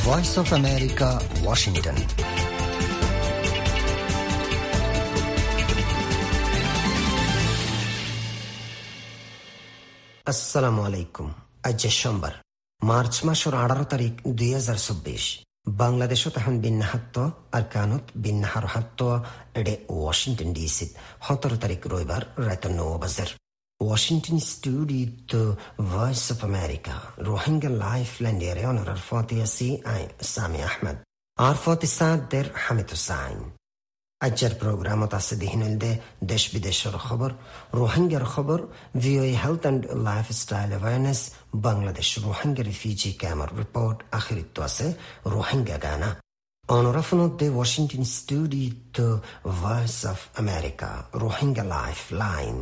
Voice of America, Washington. আসসালামু আলাইকুম। আজ সোমবার, মার্চ মাসের 18 তারিখ 2024। বাংলাদেশত এখন বিন্যাহাত্ত আর কানত বিন্যাহার হাত্ত এডে ওয়াশিংটন ডিসি 17 তারিখ রবিবার রাত 9 বাজার। Washington studio Voice of America Rohingya life ল্যান্ডের অনার ফাতিয়াসি আই সামি আহমদ আর ফাতিসাদের হামিদ হুসাইন। আজকের প্রোগ্রামত আছে দিহিনলদে দেশ বিদেশের খবর, রোহিঙ্গার খবর, VOA health and lifestyle awareness, Bangladesh Rohingya refugee ক্যাম্পের রিপোর্ট, আখিরিত আছে রোহিঙ্গা গানা। অনরাফনদে Washington studio Voice of America Rohingya lifeline.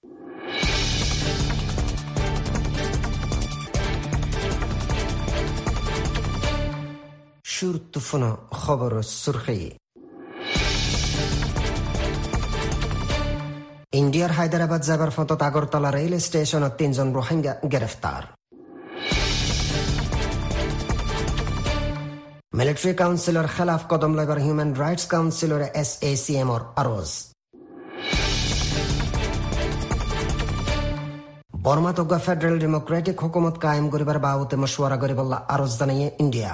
শুরুতুফন খবর সুরখি। ইন্ডিয়ার হায়দ্রাবাদ যাবার ফতত আগরতলা রেল স্টেশনত 3 জন রোহিঙ্গা গ্রেফতার। মিলিটারি কাউন্সিলর খেলাফ কদম লইবার হিউম্যান রাইটস কাউন্সিলর SACM আরজ। বর্মাতজ্ঞা ফেডারেল ডেমোক্রেটিক হুকুমত কায়েম করিবার বাবতে মশওয়ারা করিবল্লা আরজ জানাইয়ে ইন্ডিয়া।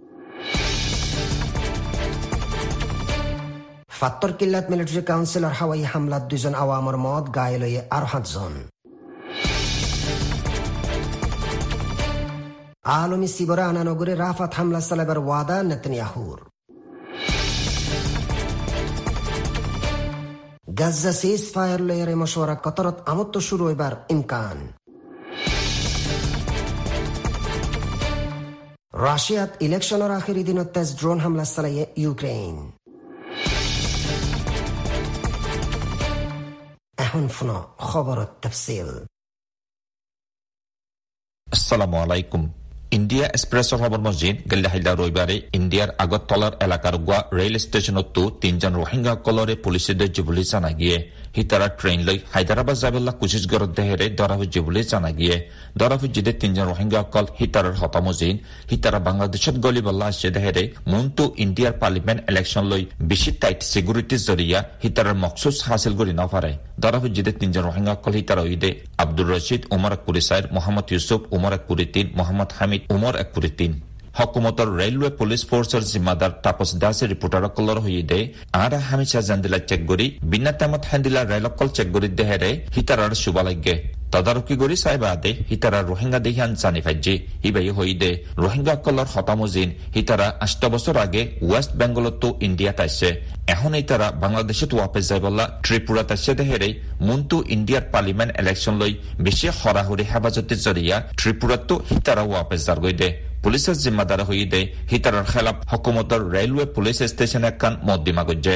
ফাত্তর কিল্লাত মিলিটারি কাউন্সিলর হাওয়াই হামলাত 2 জন আওয়ামর মত গায়ে লইয়ে আর 7 জন। আলমী সিবরা আনানগরে রাফাত হামলা চালাবার ওয়াদা নেতানিয়াহুর। গাজা সিজ ফায়ার লইয়ারে মশওয়ারা কতরত আমত শুরু হইবার ইমকান। রাশিয়াত ইলেকশনের আখেরি দিনত তেজ ড্রোন হামলা চালাইয়ে ইউক্রেন। এখন ফোন খবরত তফসিল। আসসালামু আলাইকুম। ইন্ডিয়া এক্সপ্রেসর খবর মসজিদ গেল্লাহিল্লা রবিবারে ইন্ডিয়ার আগরতলার এলাকার গোয়া রেল স্টেশনতো 3 জন রোহিঙ্গা কলরে পুলিশে দর্জি বুলি জানা গিয়ে হিতারা ট্রেন লৈ হায়দ্রাবাদ যাবেলা কোশিশ গরত দেহেরে ধরা হচ্ছে বুলি জানা গিয়ে ধরা হচ্ছে 3 জন রোহিঙ্গা কল হিতারার হতামজিন হিতারা বাংলাদেশত গলিবল্লা আসছে দেহেরে মুনতো ইন্ডিয়ার পার্লিমেন্ট ইলেকশন লৈ বেশি টাইট সিকিউরিটির জরিয়া হিতারার মকসুস হাসিল করি না পারে। ধরা হচ্ছে 3 জন রোহিঙ্গা কল হিতারা ঈদে আব্দুর রশিদ উমর আকুরি সাইর, মোহাম্মদ ইউসুফ উমর আকুরি 3, মোহাম্মদ হামিদ উমর আকুরি 3। হকুমতর রেলওয়ে পুলিশ ফোর্সের জিম্মাদার তাপস দাসে রিপোর্টার কলর হয়ে দে আর হামিশা জান্দিলা চেক করি বিনা তেমত হ্যান্দিলা রেলকল চেক করি দেহেরে হিতারার শুভা লাগে তদারকি করি সাইবাদে হিতারা রোহিঙ্গা দেহিয়ান জানি ফাইজি ইবাই হই দে রোহিঙ্গা কলর হতামজিন হিতারা 8 বছর আগে ওয়েস্ট বেঙ্গলত ইন্ডিয়া তাইছে এখন ইতারা বাংলাদেশত ওয়াপস যাইবল্লা ত্রিপুরা তাইছে দেহেরে মুনতো ইন্ডিয়ার পার্লিমেন্ট ইলেকশন লৈ বেশি হরাহরি হেফাজতের জরিয়া ত্রিপুরাতো হিতারা ওয়াপস যার গই দে পুলিশের জিম্মাদার হয়ে দে হিতারার খেলাফ হকুমতর রেলওয়ে পুলিশ স্টেশন একখান মদ্দিমা গজ্জে।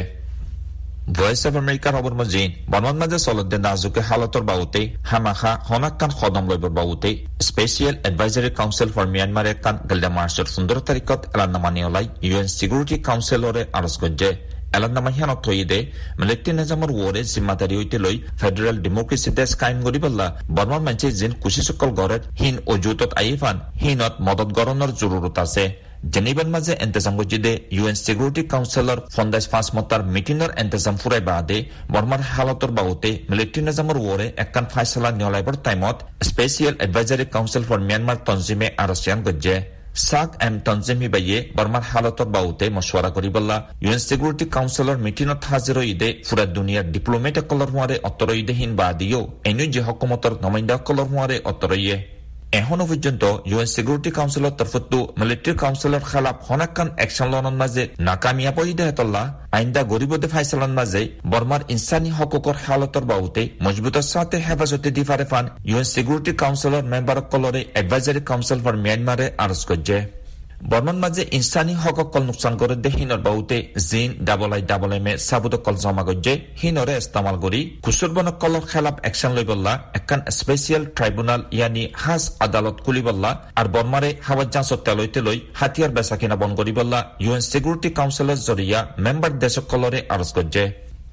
ভয়েস অফ আমেরিকার খবর মজিন বর্মান মাঝে চলতে নাজুকে হালতর বাউতে হামাখা হনাক্কান কদম লইবার বাউতে special advisory council for Myanmar একখান গেল্লা মার্চের 15 তারিখত এলান্নামা নিয়লাই UN সিকিউরিটি কাউন্সিলরে আরজ গজ্জে। এলান্নামা হিয়ানত হয়ে দে মিলিটারি নিজামৰ ওরে জিম্মাদারি হইতে লই ফেডারেল ডেমোক্রেসি দেশ কায়েম করিবল্লা বর্মান মানছে জিন কুশিসকল গড়ের হিন অজুতত আইফান হিনত মদত গড়নের জরুরত আছে। জেনিভার মাঝে এন্তেজাম গজিদে UN সিকিউরিটি কাউন্সিলর 5 মতার মিটিংর এন্তেজাম ফুরাই বাদে বর্মার হালতর বাউতে মিলিটারি নিজামৰ ওরে একখান ফাইসলা নিয়লাইবার টাইমত special advisory council for Myanmar তনজিমে আরসিয়ান গজ্জে। সাক এম তনজিমি বাইয়ে বর্মার হালতর বাউতে মশওয়ারা করিবল্লা UN সিকিউরিটি কাউন্সিলর মিটিংত হাজির হইদে পুরা দুনিয়ার ডিপ্লোমেট কলর হুয়ারে অতরইদেহীন বাদিও এনু যে হকুমতর নমাইন্দা কলর হুয়ারে অতরইয়ে এখনো পর্যন্ত UN সিকিউরিটি কাউন্সিলর তরফতো মিলিটারি কাউন্সিলর খেলাফ হনাক্কান অ্যাকশন লনের মাঝে নাকামিয়াব হইদে হেতল্লা আইন্দা গরিবদে ফাইসালার মাঝে বর্মার ইনসানি হকুকর হালতর বাউতে মজবুতের সাথে হেফাজতে দিফারে ফান UN সিকিউরিটি কাউন্সিলর মেম্বার কলরে এডভাইজারি কাউন্সিল ফর মিয়ানমারে আরজ করছে। বর্মান মাঝে ইনসানি হককল নুকসান করে দে হিনর বাউতে জিন ডাবল এ সাবুত কল জমা গজ্জে হিনরে ইস্তেমাল করি কুসুরবন কলর খেলাফ অ্যাকশন লইবল্লা একখান স্পেশিয়াল ট্রাইব্যুনাল ইয়ানি হাজ আদালত খুলিবল্লা আর বর্মারে হাওয়াজ্জান সত্তা লইতে লই হাতিয়ার বেচা কিনা বন করিবল্লা UN সিকিউরিটি কাউন্সিলের জরিয়া মেম্বার দেশকলরে আরজ গজ্জে।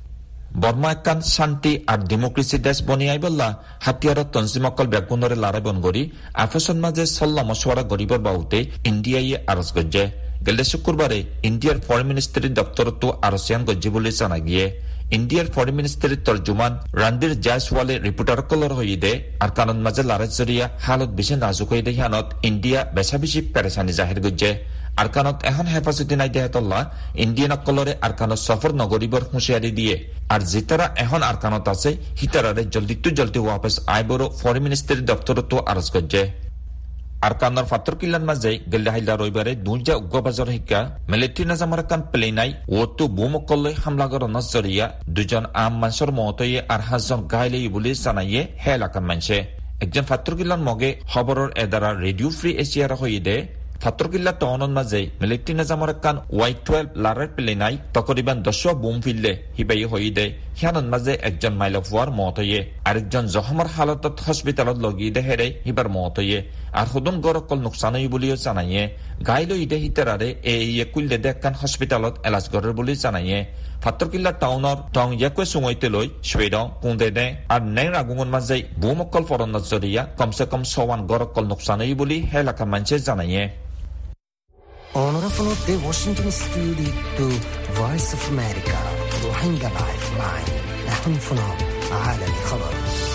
বর্মা একখান শান্তি আর ডেমোক্রেসি দেশ বনিয়াই বললা হাতিয়ার তনজিমকল ব্যাগুনরে লারাই বন করি আফেসন মাঝে সল্লা মশওয়ারা গরিবর বাউতে ইন্ডিয়ায় আরজ গজ্জে। গেলে শুক্রবারে ইন্ডিয়ার ফরেন মিনিস্ট্রির দপ্তরতো আরসিয়ান গজ্জি বলে জানা গিয়ে ইন্ডিয়ার ফরেন মিনিস্ট্রির তর্জমান রণবীর জায়সওয়ালে রিপোর্টার কলর হইদে আর কানন মাঝে লারাজ জরিয়া হালত বেশি নাজুক হইদে হিয়ানত ইন্ডিয়া বেশা বেশি পেরেশানি জাহির গজ্জে আরকানত এখন হেফাজতি নাই দেহাতল্লাহ ইন্ডিয়ান অকলরে আরকানত সফর নগরীবর হুঁশিয়ারি দিয়ে আর যেতারা এখন আরকানত আছে হিতারারে জলদি ওয়াপস আইবরো ফরেন মিনিস্ট্রির দপ্তরতো আরজ গজ্জে আরকানর ফাতর কিল্লান মাঝে গেলে হাইলা রবিবারে দুইজা উগ্রবাজর হিকা মিলিটারি নাজামার কান প্লেনাই ওতো বুমকল্লে হামলা করার নজরিয়া দুজন আম মানুষের মতয়ে আর 5 জন গাইলে বলে জানাইয়ে হে এলাকার মানুষে একজন ফাতর কিল্লান মগে খবরের এদারা রেডিও ফ্রি এশিয়ার হইদে ফাতরকিল্লা টাউনের মাঝে মিলিটারি নাজামার কান Y-12 লারের প্লেনাই তকরিবান 10 বোম ফিললে হিবাই হইদে হিয়ানন মাঝে একজন মাইলফ হওয়ার মত হইয়ে আরেকজন জখমের হালতত হসপিটালত লগিয়ে দে হেরে হিবার মত হইয়ে আর হুদুন গরকল নোকসান হই বলিও জানাইয়ে গাইল ইদে হিতারারে এই কুইলদে দেখান হসপিটালত এলাজ করার বলে জানাইয়ে ফাতরকিল্লা টাউনের টং ইয়াকুয়ে সুঙইতে লই সুয়েডং কুন্দে দে আর নেং রাগুঙন মাঝে বোমকল ফরন নজরিয়া কমসে কম 100 গরকল নোকসান হই বলি হে এলাকা মানুষে জানাইয়ে Honorable the Washington Studio to Voice of America روحينجا لايف لاين نحن فنو عالمي خبر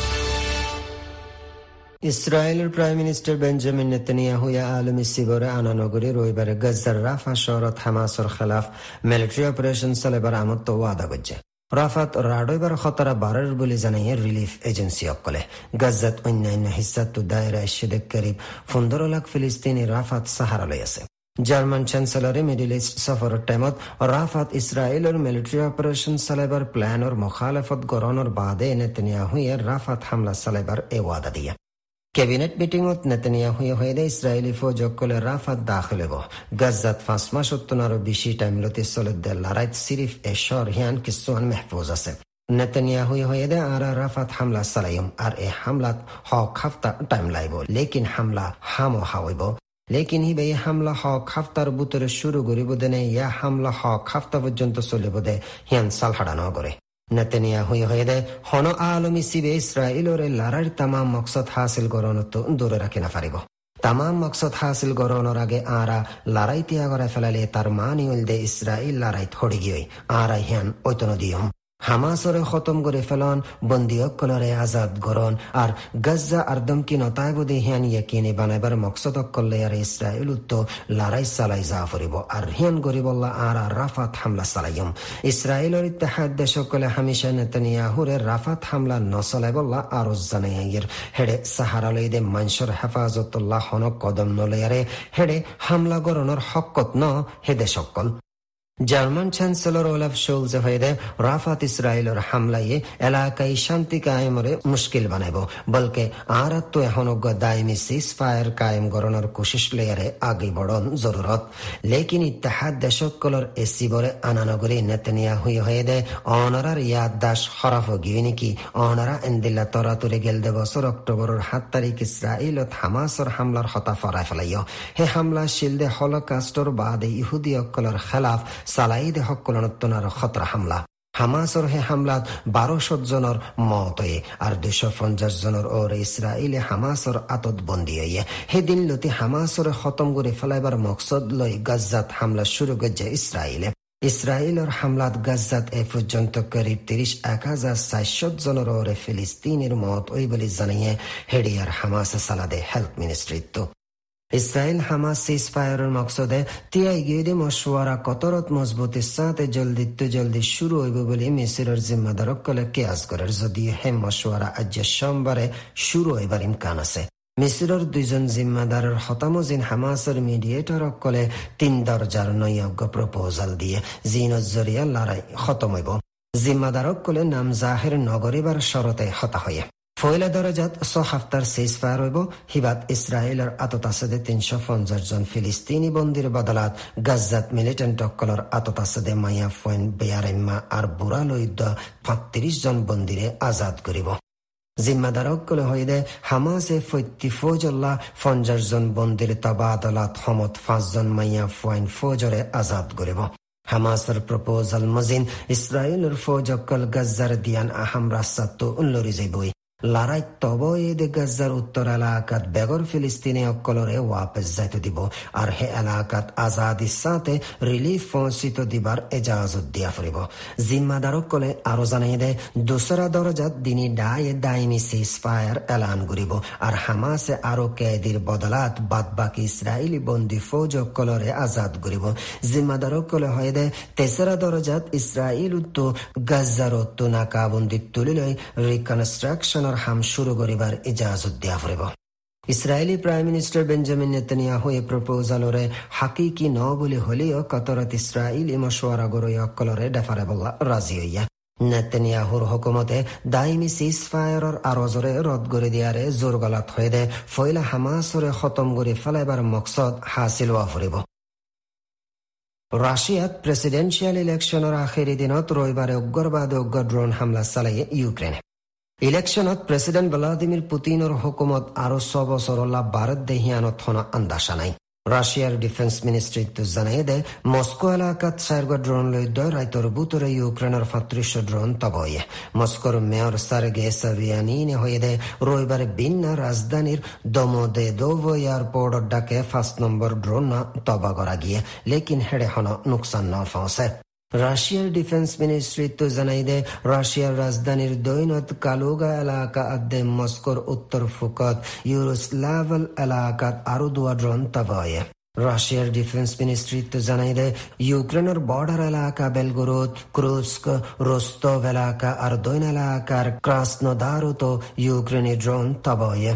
ইসরায়েলের প্রাইম মিনিস্টার বেঞ্জামিন নেতানিয়াহু আলমী সিবরে আনানগরী রবিবারে গজ্জার রাফা শহরত হামাসর খেলাফ মিলিটারি অপারেশন চালাবার আমত ওয়াদা করছে রাফাত রাডইবার খতরা বাড়ার বলে জানাইয়ে রিলিফ এজেন্সি অকলে গজ্জাত অন্যান্য হিস্সাত দায়রা ইশদে করিব 15 লাখ ফিলিস্তিনি রাফাত সাহারা লই আছে জার্মান চ্যান্সেলরে মিডল ইস্ট সফরের টাইমত রাফাত ইসরায়েলের মিলিটারি অপারেশন চালাইবার প্ল্যানের মুখালেফত গরনের বাদে নেতানিয়াহু রাফাত হামলা চালাইবার এ ওয়াদা দিয়া ক্যাবিনেট মিটিংত নেতানিয়াহু হইদে ইসরায়েলি ফৌজ অকলে রাফাত দাখিল হব গজ্জাত 5 মাস উত্তনারও বেশি টাইম লতি চলতে লড়াইত সিরিফ এ শহর হিয়ান কিছুমান মেহফুজ আছে নেতানিয়াহু হইদে আর রাফাত হামলা চালাইম আর এ হামলাত হক হাফতা টাইম লাইব লেকিন হামলা হামো হাওইব লেকিন হিবে হামলা হক হাফতার বুতরে শুরু করিব দেনে ইয়া হামলা হক হাফতা পর্যন্ত চলিব দে হিয়ান সালহাড়া নগরে নেতানিয়াহু হইদে হন আলমী সিবে ইসরায়েলের লড়াইর তামাম মকসদ হাসিল করণত দূরে রাখি না পারিব তামাম মকসদ হাসিল করণর আগে আরা লড়াই ত্যাগ করে ফেলালে তার মানি উলদে ইসরায়েল লড়াই থড়ি গিয়ে আরা হিয়ান ঐতন দিয়ম হামাসরে খতম করে ফেলন বন্দিয়কলরে আজাদ গরন আর গজ্জা আরদমকি নতায়বদে হিয়ান ইয়াকিনে বানাইবার মকসদ করলে আর ইসরায়েল তো লড়াই চালাই যা ফরিব আর হিয়ান গরিবল্লাহ আর রাফাত হামলা চালাইম ইসরায়েলের ইত্তেহাদ দেশকলে হামেশা নেতানিয়াহুরে রাফাত হামলা নচলাইবল্লাহ আর জানাইয়ের হেডে সাহারালইদে মানসর হেফাজতুল্লাহ হনক কদম নলয়ারে হেডে হামলা গরনের হকত ন হে দেশকল জার্মান চ্যান্সেলর ওলাফ শোলজ হইদে রাফাত ইসরায়েলের হামলায় এলাকায় শান্তি কায়েমরে মুশকিল বানাইব বলকে আর তো এখন দায়মি সিজ ফায়ার কায়েম গরনের কোশিশ লেয়ারে আগে বড়ন জরুরত লেকিন ইত্তেহাদ দেশকলর এসিবরে আনানগরী নেতানিয়াহু হইদে অনারার ইয়াদ দাস হরাফ গিয়ে নাকি অনারা এন্দিল্লা তরাতুরে গেলদে বছর অক্টোবরের 7 তারিখ ইসরায়েলত হামাসর হামলার হতা ফরাই ফেলাইয় হে হামলা শিলদে হলোকাস্টর বাদে ইহুদি অকলর খেলাফ সালাইদে হকলনত্তনার খতরা হামলা হামাসর হে হামলাত 1200 জনের মত হয়ে আর 250 জনের ওর ইসরায়েলে হামাসর আতত বন্দী হইয়ে হে দিন লতি হামাসর খতম করে ফেলাইবার মকসদ লই গাজ্জাত হামলা শুরু করছে ইসরায়েলের হামলাত গাজ্জাত এ পর্যন্ত করিব 31,400 জনের ওরে ফিলিস্তিনের মত ওই বলে জানিয়ে হেডিয়ার হামাস সালাদে হেলথ মিনিস্ট্রিত্ব ইসরায়েল হামাস সিজ ফায়ারের মকসদে তিয়াই গিয়ে মশওয়ারা কতরত মজবুতির সাথে জলদি শুরু হইব বলে মিসরের জিম্মাদারক কলে কেয়াস করার যদিও হে মশওয়ারা আজ সোমবারে শুরু হইবার ইমকান আছে মিসরের 2 জন জিম্মাদারের হতামজিন হামাসের মিডিয়েটর কলে 3 দরজার নৈয়জ্ঞ প্রপোজাল দিয়ে জিনত জরিয়া লড়াই খতম হইব জিম্মাদারক কলে নাম জাহের নগরিবার শরতে হতা হইয়া ফয়লা দরজাত 6 হাফতার সিজ ফায়ার হইব হিবাত ইসরায়েলের আততাসদে 350 জন ফিলিস্তিনি বন্দির বদলাত গাজ্জাত মিলিটেন্ট অকলর আততাসদে মায়া ফয়েন বেয়ারেম্মা আর বুড়ালইদ 35 জন বন্দিরে আজাদ করিব জিম্মাদারকলে হইদে হামাসে ফৌজল্লাহ 50 জন বন্দির তবাদলাত হমত 5 জন মাইয়া ফয়েন ফৌজরে আজাদ করিব হামাসের প্রপোজাল মজিন ইসরায়েলের ফৌজ অকল গাজ্জার দিয়ান আহাম রাস্তাত উল্লরি যাইবই লড়াই তবয়েদে গাজার উত্তর এলাকাত বেগর ফিলিস্তিনি অকলরে ওয়াপস যাইতে দিব আর হে এলাকাত আজাদির সাথে রিলিফ পৌঁছিত দিবার এজাজত দিয়া ফুরিব। জিম্মাদার অকলে আরো জানাই দে দোসরা দরজাত দিনী ডায়ে দাইমি সিজ ফায়ার এলান করিব আর হামাসে আরো কেদির বদলাত বাদ বাকি ইসরায়েলি বন্দী ফৌজ অকলরে আজাদ করিব। জিম্মাদার অকলে হয় দে তেসরা দরজাত ইসরায়েল উত্তর গাজার উত্তর নাকাবন্দি তুলিলৈ রিকনস্ট্রাকশন হাম শুরু করিবার ইজাজত দিয়া ফুরিব। Israeli prime minister Benjamin Netanyahu এই প্রপোজালরে হাকিকি ন বলে হলেও কতরাত ইসরায়েলি মশওয়ারা গরই অকলরে ডেফারেবল্লা রাজি হইয়া নেতানিয়াহুর হুকুমতে দাইমি সিজ ফায়ারর আরজরে রদ করে দিয়ারে জোর গলাত হয়ে দে ফয়লা হামাসরে খতম করে ফেলাইবার মকসদ হাসিল হওয়া ফুরিব। রাশিয়াত প্রেসিডেন্সিয়াল ইলেকশনের আখেরি দিনত রবিবারে উগ্রবাদে উগ্র ড্রোন হামলা চালাইয়ে ইউক্রেনে। ইলেকশনত প্রেসিডেন্ট ভ্লাদিমির পুতিনের হুকুমত আরো 6 বছর ভারত দেহিয়ানত হন আন্দাসা নাই। রাশিয়ার ডিফেন্স মিনিস্ট্রি জানাই দে মস্কো এলাকাত 4 ড্রোন লৈ রাইতর বুতরে ইউক্রেনের 35 ড্রোন তবয়ে। মস্কোর মেয়র সার্গে সাভিয়ানিনে হয়ে দে রবিবারে বিন্না রাজধানীর দমোদেদোভ এয়ারপোর্ট ডাকে 5 নম্বর ড্রোন তবা করা গিয়ে লেকিন হেডে হন নুকসান ন পৌঁছে। রাশিয়ার ডিফেন্স মিনিস্ট্রি জানাই দে রাশিয়ার রাজধানীর দৈনত কালুগা এলাকা আদে মস্কোর উত্তর ফুকত ইউরোস্লাভল এলাকাত আরো 2 ড্রোন তবয়ে। রাশিয়ার ডিফেন্স মিনিস্ট্রি জানাই দে ইউক্রেনের বর্ডার এলাকা বেলগোরোদ, ক্রুস্ক, রোস্তভ এলাকা আর দৈন এলাকার ক্রাসনোদারত ইউক্রেনি ড্রোন তবয়ে।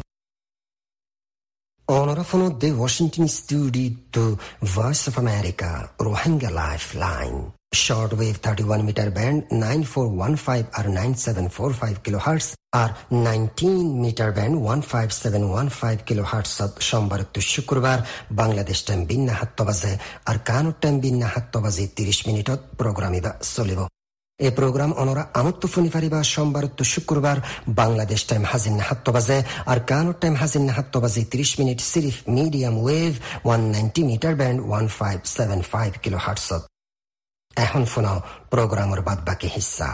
Onorevole de Washington Studio to Voice of America, Rohingya Lifeline. Shortwave 31 meter band 9415 or 9745 kilohertz or 19 meter band 15715 kilohertz সোমবার to শুক্রবার বাংলাদেশ টাইম বিন্না 7 বাজে আর কানুর টাইম বিন্না 7 বাজে 30 মিনিটত প্রোগ্রামিবা চলিব। এই প্রোগ্রাম অনরা আমত্ত ফুনি ফারিবা সোমবার তো শুক্রবার বাংলাদেশ টাইম হাজিন 7 বাজে আর কানুর টাইম হাজিন 7 বাজে 30 মিনিট সিরিফ medium wave 190 metre band 1575 kilohertz. এখন শোনাও প্রোগ্রামের বাদ বাকি হিস্সা।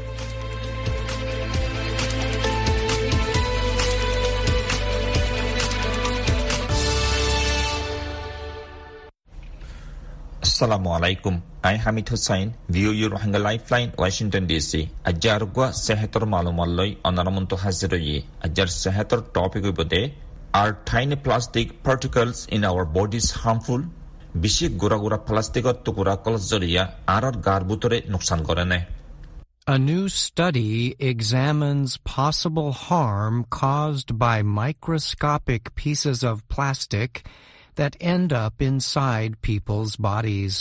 Assalamu alaikum. I Hamid Hussain, view your Rohingya Lifeline, Washington DC. Ajarugwa sehator malumalloi onaramuntu haziroyi. Ajar sehator topic ubode, are tiny plastic particles in our bodies harmful? Bishi gura plasticot tukura kolos joriya arar garbutore nuksan korene. A new study examines possible harm caused by microscopic pieces of plastic that end up inside people's bodies.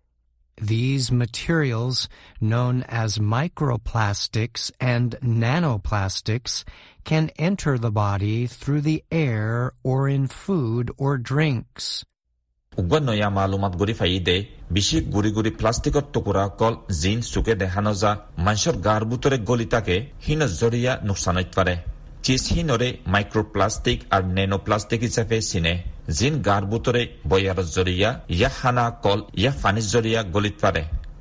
These materials, known as microplastics and nanoplastics, can enter the body through the air or in food or drinks. Uganoya malumat guri faide bishi guri plastikot tukura kol jin suke dehano ja manshor garbutore golitake hina joriya nuksanoit pare. Chis hinore microplastic R nanoplastic হিসাবে চিনে জিন গার্বুতরে বয়ার জরিয়া ইয়া হানা call ইয়া ফানিস জরিয়া গলিত পারে।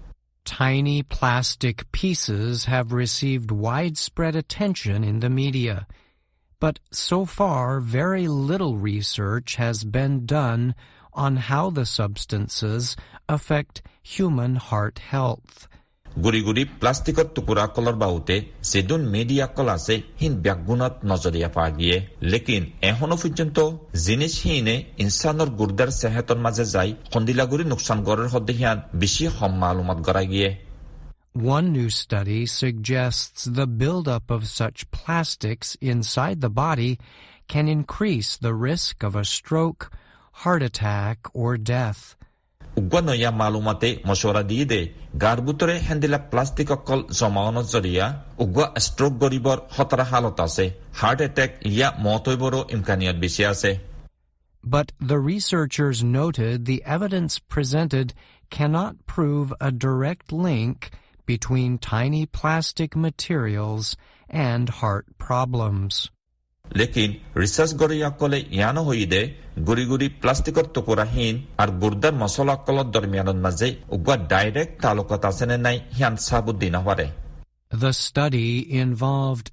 Tiny plastic pieces have received widespread attention in the media, but so far very little research has been done on how the substances affect human heart health. গুড়ি প্লাষ্টিকত টুকুৰা কলৰ বাউতে যেদুন মিডিয়া কল আছে হিন ব্যাগুণত নজৰীয়া পা গিয়ে লেকিন এখনো পৰ্যন্ত জিনিস হিনে ইনসানৰ গুৰ্দাৰ সেহতৰ মাজে যাই খন্দিলাগুৰি নুকসান গৰৰ সদ্দেহিয়ান বেছি কম মালুমাত গৰাই গিয়ে। One new study suggests the buildup of such plastics inside the body can increase the risk of a stroke, heart attack, or death. উগ্গনয়া মালুমাতে মশওয়ারা দিয়ে দে গার্বুতরে হ্যান্ডিলা প্লাস্টিক অকল জমাওয়ানোর জরিয়া উগ্গা স্ট্রোক গরিবর খতরা হালত আছে, হার্ট অ্যাটাক ইয়া মতইবরও ইমকানিয়ত বেশি আছে। But the researchers noted the evidence presented cannot prove a direct link between tiny plastic materials and heart problems. লেকিন research গরিয়া কলে ইয়ানো হইদে গুড়ি প্লাস্টিকর টুকুরাহীন আর গুর্দার মশলা কলত দরমিয়ানের মাঝে উগ্গা ডাইরেক্ট তালুকত আছে নে নাই হিয়ান সাবুদ্দিন হবারে। The study involved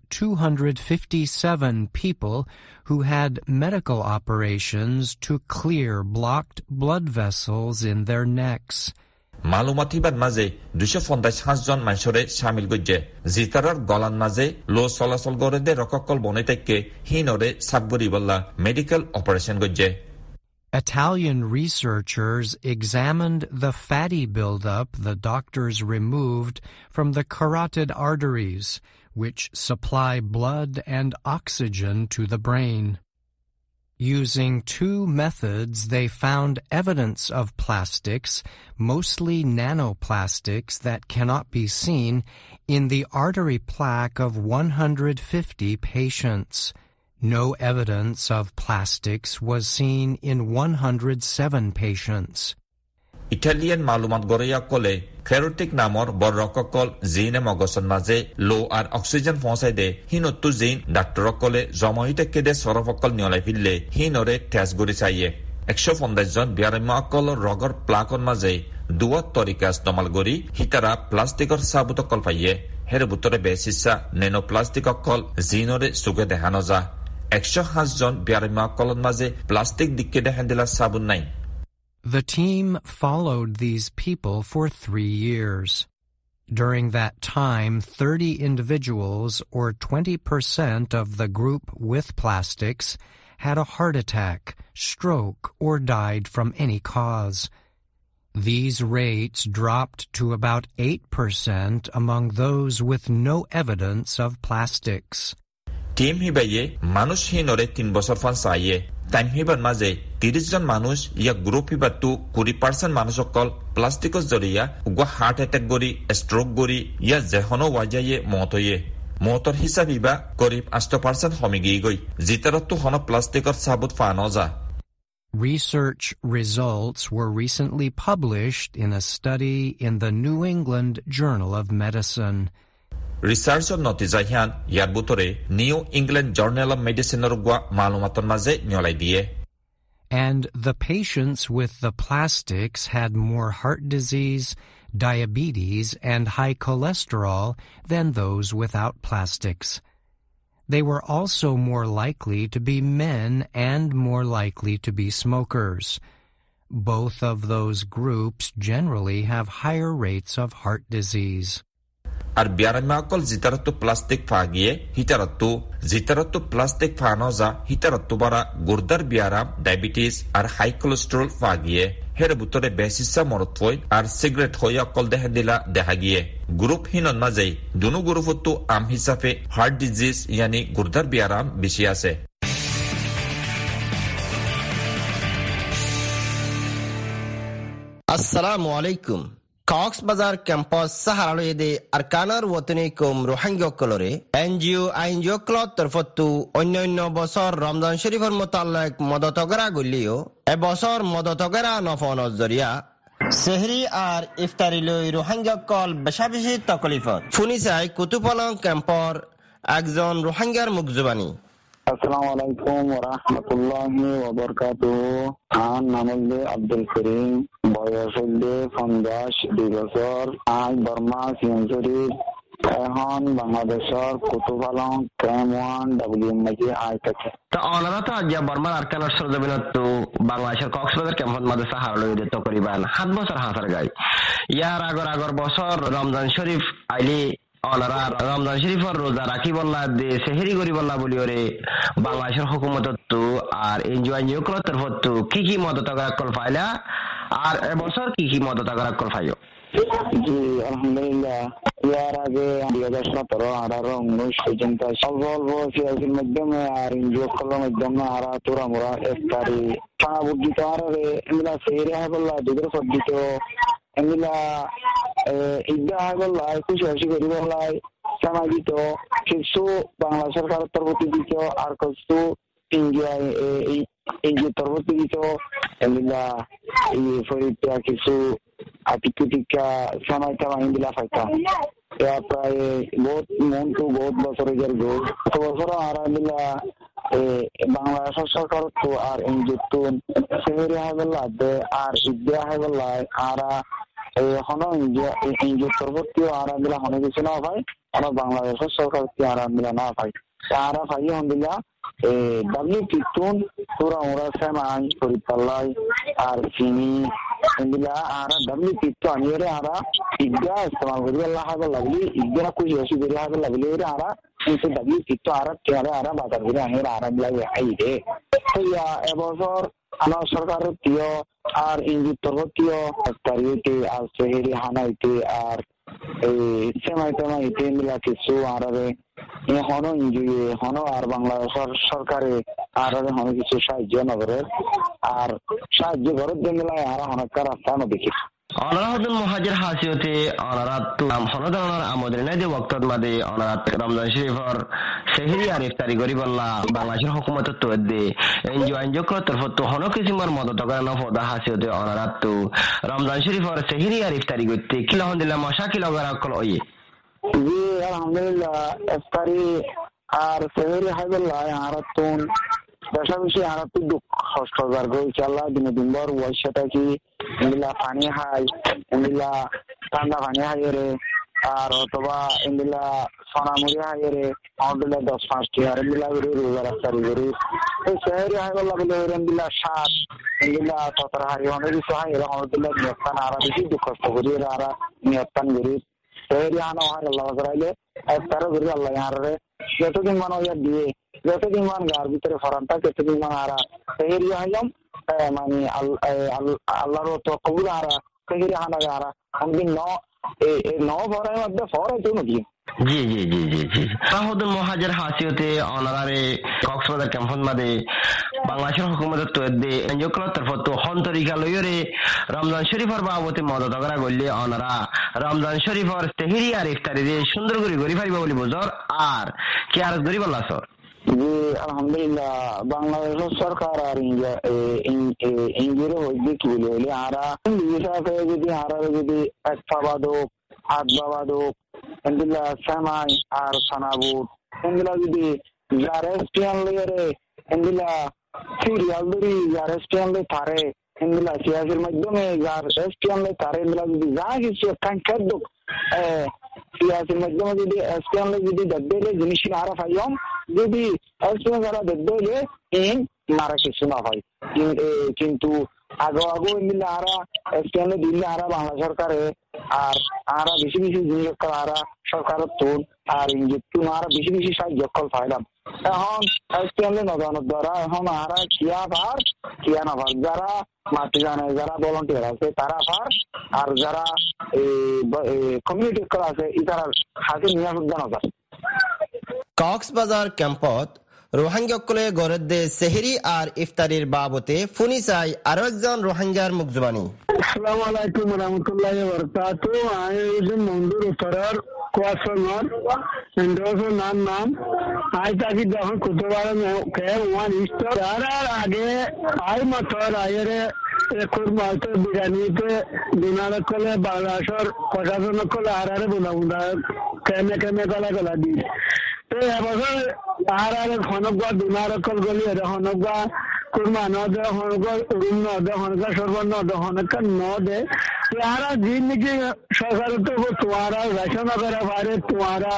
257 people who had medical operations to clear blocked blood vessels in their necks. Malumatibar maze 255 jon manshore shamil gojje zitarar golan maze lo solasol gorede rokokol boneteke hinore sabgori bolla medical operation gojje. Italian researchers examined the fatty buildup the doctors removed from the carotid arteries, which supply blood and oxygen to the brain. Using two methods, they found evidence of plastics, mostly nanoplastics that cannot be seen, in the artery plaque of 150 patients. No evidence of plastics was seen in 107 patients. Italian malumat goreya kole Carotic namor borrokokol gene mogoson maze low ar oxygen phosai de hinottu gene doctor kole jomoite kede sorofokol niolai pille hinore test gori chaiye 150 jon biarima kol rogor plakon maze duat torikas domal gori hitara plastikor sabutokol paiye here butore besissa nanoplastic kol genore suge dehano ja 150 jon biarima kolon maze plastic dikke dehandila sabun nai. The team followed these people for 3 years. During that time, 30 individuals, or 20% of the group with plastics, had a heart attack, stroke, or died from any cause. These rates dropped to about 8% among those with no evidence of plastics. Team hibaye manush hinore 3 bochor fan saiye time hiban maze 30 jon manush ya group hibatu 20% manushokol plasticos joriya ugwa heart attack gori stroke gori ya jehono wajaye motoye motor hisabiba korib 8% homigi goi jitaratu hono plasticor sabut fanoza. Research results were recently published in a study in the New England Journal of Medicine. Researcher notija hian yar butore New England Journal of Medicine rugwa malumaton maze nyolai die. And the patients with the plastics had more heart disease, diabetes, and high cholesterol than those without plastics. They were also more likely to be men and more likely to be smokers. Both of those groups generally have higher rates of heart disease. Ar biaramakol zitaratu plastic fagie zitaratu plastic fanoza hitaratu bara gurdar biaram diabetes ar high cholesterol fagie here butore besissa morotfoid ar cigarette hoya kol dehendila dehagie group hinon mazei dunu gruputu am hisabe heart disease yani gurdar biaram beshi ase. Assalamu alaikum. Cox's Bazar campus সাহারালয়েদে আরকানার ওয়াতনিকুম রোহিঙ্গা কলরে NGO club তরফতু অন্যান্য বছর রমজান শরীফের মোতালেক মদতগরা গলিও এবছর মদতগরা নফনজ জরিয়া সেহরি আর ইফতারি লই রোহিঙ্গা কল বেশা বেশি তকলিফত ফুনিসাই কুতুপালং ক্যাম্পর একজন রোহিঙ্গার মুখজুবানি। আসসালামু আলাইকুম ওয়া রাহমাতুল্লাহি ওয়া বারাকাতুহু। নাম হলো আব্দুল করিম, বয়স হলো 52 বছর। আজ বর্মা সিএনসরি এখন বাংলাদেশের কুতুপালং ক্যাম 1 WMG আই থাকে। তো অনারা তো আজ বর্মার আরকানার সরজমিনত তো বাংলাদেশের কক্সবাজার ক্যাম্পত মাদ্রাসা হারলইদে তকরিবান 7 বছর হাসার গায়। ইয়ার আগর বছর রমজান শরীফ আইলি অনারা রমজান শরীফের রোজা রাখি বললা দে সেহরি করি বললা বলি ওরে বাংলাদেশের হুকুমত তো আর এনজিও ক্লব তরফত কি মদত কল ফাইলা আর এবছর কি মদত কল ফাইও? জি আলহামদুলিল্লাহ। ইয়ার আগে 2017, 18, 19 পর্যন্ত অল্প সিয়াসির মাধ্যমে আর এনজিও ক্লবের মাধ্যমে আর তোরা মোরা ইফতারি খানা বুদ্ধি আর এমলা সেহরি হয় বললা দুধের সবজিত এমলা ঈদা হয় বললা খুশি করি বললা সামা দিত কিছু বাংলা সরকারের তরফ দিত আর কিছু ইন্ডিয়া এনজিও তরফ দিত এমলা এই ফরিদা কিছু আতিকুটিকা সামাইতা মাহিন্দিলা ফাইতা প্রায় বহুত বছর হয়ে গেল। কত বছর আর এমলা বাংলাদেশ সরকার তো আর এনজিও সেহরি হয় বললা আর ঈদা হয় বললা আর হন এনজিও তরফ আর এমলা হনে কিছু না ভাই আমরা বাংলাদেশের সরকার কি আর মিলা না পাই তারা পাই হন্দিলা ডাব্লিউ পিতুন পুরা ওরা সেমাই পরিপাল্লাই আর চিনি হন্দিলা আর ডাব্লিউ পিতু আনিয়ে আরা ইগা ইস্তেমাল করি আল্লাহ হাবে লাগলি ইগা খুশি হসি করি হাবে লাগলি আরা কিন্তু ডাব্লিউ পিতু আর তেরে আরা বাজার করে আনিয়ে আরা মিলাই আই রে তো এবছর আমার সরকারের প্রিয় আর ইঞ্জিত তরফীয় তারিতে আর সেহেরি হানাইতে আর এই সেমাইতে মিলা কিছু আর হন ইঞ্জুয়ে হন আর বাংলাদেশের সরকারে আর হন কিছু সাহায্য নগরের আর সাহায্য ঘরের দিয়ে মিলায় আর অনেকটা রাস্তা নদীকে অনারাহুদ্দিন মুহাজির হাসিয়তে অনারাত হনদানার আমদরিনা যে ওয়াক্তত মাদে অনারাত রমজান শরীফর সেহরি আর ইফতারি গরিবাল্লাহ বাংলাদেশের হুকুমতের তো দে এনজিও তরফত তো হন কিসিমার মদত করেন ফদা হাসিয়তে অনারাত তো রমজান শরীফর সেহরি আর ইফতারি করতে কিলা হন্দিল্লাহ মশা কিলা গরাকল ওয়ে জি আলহামদুলিল্লাহ ইফতারি আর সেহরি হাইবুল্লাহ আরাতুন বেশি আরাতু দুঃখ কষ্ট জারগো ইনশাআল্লাহ দিন বর ওয়াইশাটা কি ইন্দিলা পানি হাই ইন্দিলা ঠান্ডা পানি হাইরে আর অথবা ইন্দিলা সোনামুড়ি হাইরে আউটলা 10-5টি আর ইন্দিলা রোজা রাখতারি করি এই শহরে হাইবুল্লাহ বলে ইন্দিলা 7 ইন্দিলা 17 হারি অনেক কিছু হাইরে আউটলা নিয়তান আর বেশি দুঃখ কষ্ট করি আর নিয়তান করি শহরে আনা হয় আল্লাহ করাইলে তার করি আল্লাহ ইয়ারে যতদিন মানো ইয়া দিয়ে যতদিন মান গার ভিতরে ফরানটা যতদিন মান আরা শহরে হাইলাম মানে আল্লাহর তো কবুল আরা শহরে আনা আরা একদিন ভরার মধ্যে ফরাই তো নাকি জি জি জি জি জি আলাউদ্দিন মুহাজির হাসিয়তে অনারারে কক্সবাজার ক্যাম্পন মাদে বাংলাদেশের হুকুমতের তো দে এনজিও তরফত তো হন তরিকা লইরে রমজান শরীফর বাবতে মদত করা গল্লে অনারা রমজান শরীফর সেহরি আর ইফতারি দিয়ে সুন্দর করে গরি ফাইবা বলি বুঝর আর কি আর গরি বললা স্যার জি আলহামদুলিল্লাহ বাংলাদেশের সরকার আর ইঞ্জিরও হইবে কি বলে আরা হিসাবে যদি আরা যদি এক পাবাদক হাত বাবাদক এন্দিলা সামাই আর সানাবুট এন্দিলা যদি জারেস্টিয়ান লেয়ারে এন্দিলা সিরিয়াল ধরি জারেস্টিয়ান লে তারে এন্দিলা সিয়াসের মাধ্যমে জারেস্টিয়ান লে তারে এন্দিলা যদি যা কিছু কাঙ্ক্ষাদ্য সিয়াসের মাধ্যমে যদি এসপিয়ান লে যদি দেখলে জিনিস আরা পাইম যদি এসপিয়ান যারা দেখলে ইন মারা কিছু না হয় কিন্তু আগো এমনি আরা এসপিয়ানে দিলে আরা বাংলা সরকারে আর আরা বেশি জিনিস আরা সরকারের তোন আর ইঞ্জেকশন আরা বেশি সাহায্য কল পাইলাম এখন এসপিয়ানে নজানোর দ্বারা এখন আরা কিয়া না পার যারা মাটি জানে যারা ভলান্টিয়ার আছে তারা পার আর যারা কমিউনিটি করা আছে ইতারা হাতে নিয়ে জানা যায় কক্সবাজার ক্যাম্পত রোহিঙ্গাসকলে গড়ের দে সেহরি আর ইফতারির বাবতে ফুনি চাই আরো একজন রোহিঙ্গার মুখজবানি আসসালামু আলাইকুম ওয়া রাহমাতুল্লাহি ওয়া বারাকাতুহু আইজুম মন্দির উত্তরার কোয়াসনর এন্ডোসো নাম আই তাকি যখন কুতবার কে ওয়ান ইস্টার আর আগে আই মাতর আইরে একুর মাইতে বিরিয়ানিতে দিনার কলে বাংলাদেশের প্রশাসন কলে আরারে বুনা কেমে গলা দি তো এবছর আর হনগা দিনার কল গলি হনগা কুরমা নদ হনগা রুম নদ হনগা সর্বন নদ হনকা নদে यारा जिंदगी सरकार तो वो तुम्हारा वैसा ना करा बारे तुम्हारा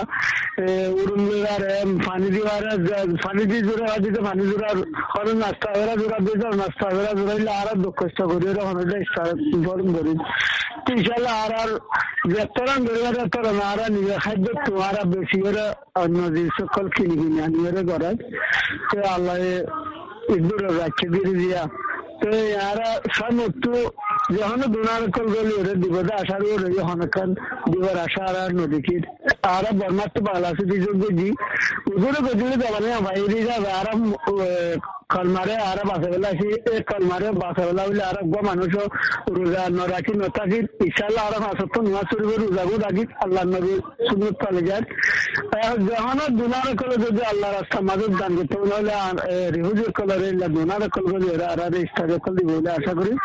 उड़ूंगा रे पानी दीवारा पानी दी जुरा आदि तो पानी जुरा और नाश्ता वगैरह जुरा दे तो नाश्ता वगैरह जुरा ले आरा दुख कष्ट करिए रे होने दे स्टार्ट बॉर्न करी इंशाल्लाह आरा वेतरन गरीब तो आरा निजे खाद्य तुम्हारा बेसियर और नदी सकल की नहीं मेरे घर तो अल्लाह इधर रखे दिया तो यारा सन तो যখন দুনার কল গলি ওরে দিবদা আসার ওরে যখন কান দিবার আসার আর নদীকে আর বর্ণাত্ম বালাসি দিজন জি উগুরে গজুরে দেবানে বাইরে যাবে আর কলমারে আর বাসবেলা আসি এই কলমারে বাসবেলা হইলে আর গো মানুষ রোজা নরাকি নতাকি ইনশাআল্লাহ আর মাসত নামাজ পড়বে রোজাগো রাখি আল্লাহর নবী সুন্নাত পালে যায় যখন দুনার কল যদি আল্লাহ রাস্তা মাঝে দান করতে হলে রিহুজুর কলরে দুনার কল গলি ওরা আর ইস্তারে কল দিব বলে আশা করি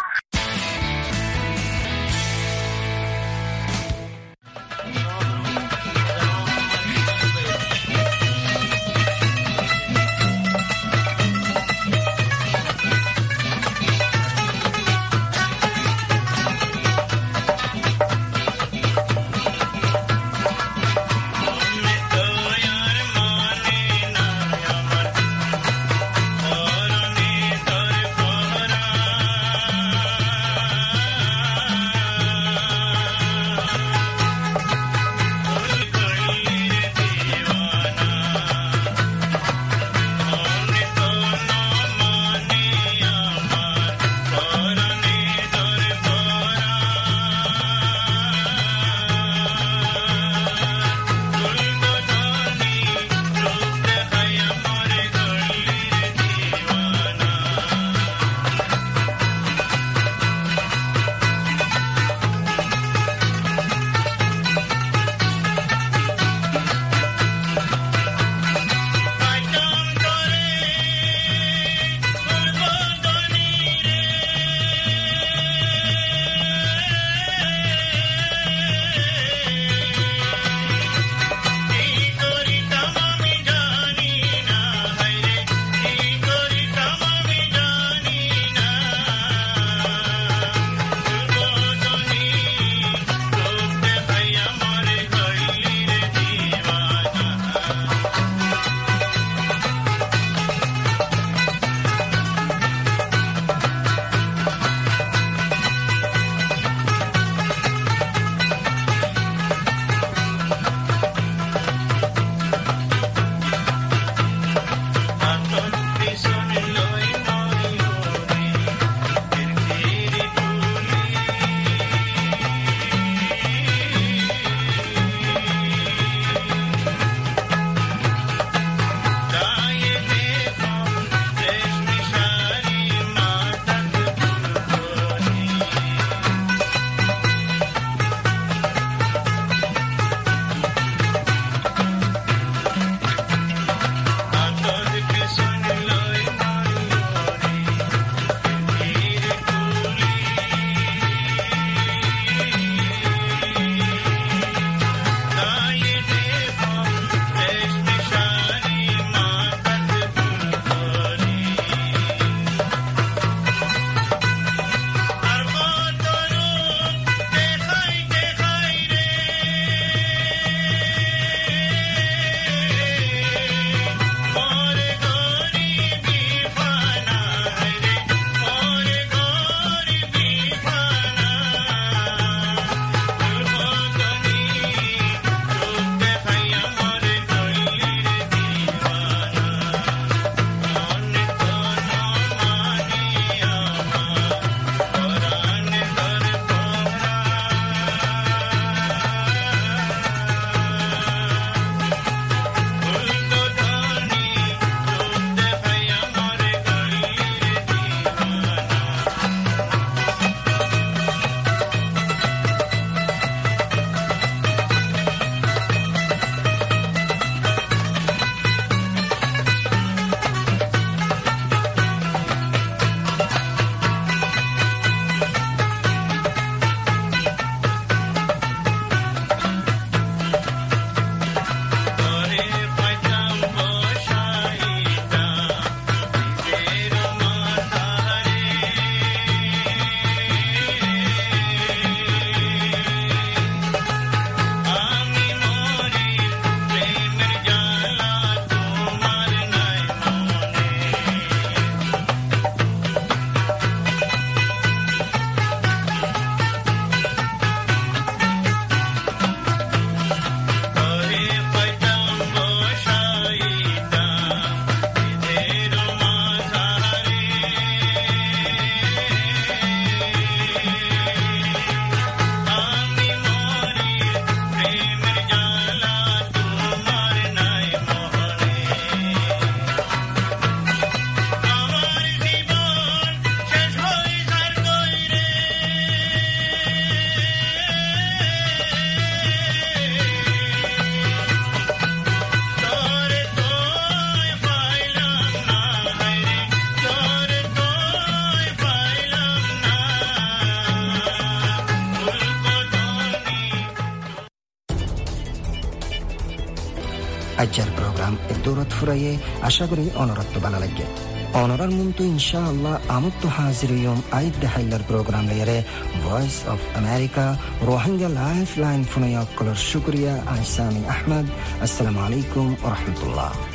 আজ্জার প্রোগ্রাম দৌরত ফুরাইয়ে আশা করি অনরত্ব বালা লাগে অনরার মুমতো ইনশাআল্লাহ আমত্তো হাজির ইয়ম আইদ দেহাইলার প্রোগ্রাম লেয়ারে voice of America Rohingya lifeline ফুনাইয়া কলর শুক্রিয়া আহসানি আহমদ আসসালামু আলাইকুম ওয়া রাহমাতুল্লাহ